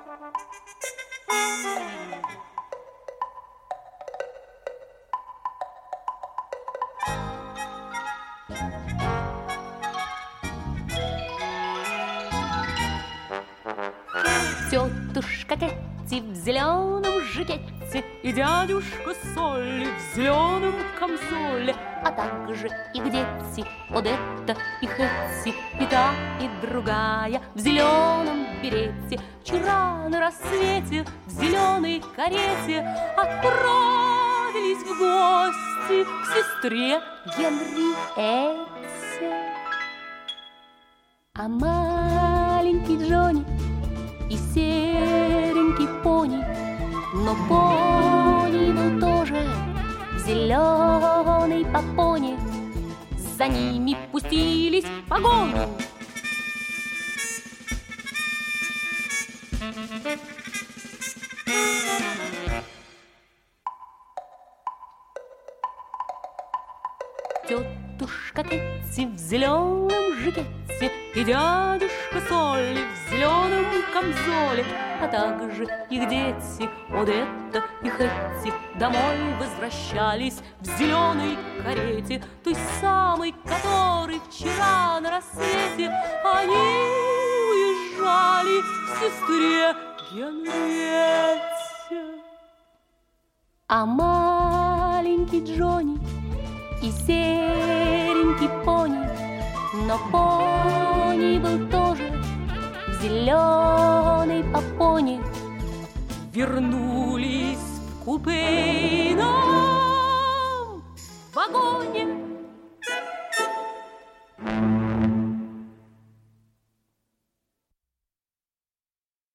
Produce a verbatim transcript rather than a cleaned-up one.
Тетушка Кэти в зеленом жакете и дядюшка Солли в зеленом камзоле, а также их дети Одетта и Хэтти, и та, и другая в зеленом берете. Вчера на рассвете в зеленой карете отправились в гости к сестре Генриетте. А маленький Джонни и серенький пони, но пони был тоже в зеленой попоне. За ними пустились в погоню. Тетушка Кэти в зеленом жакете и дядюшка Солли в зеленом камзоле, а также их дети Одетта и Хэтти домой возвращались в зеленой карете, той самой, которой вчера на рассвете они уезжали к сестре Генриетте. А маленький Джонни и серенький пони, но пони был тоже в зеленой попоне, вернулись в купейном вагоне.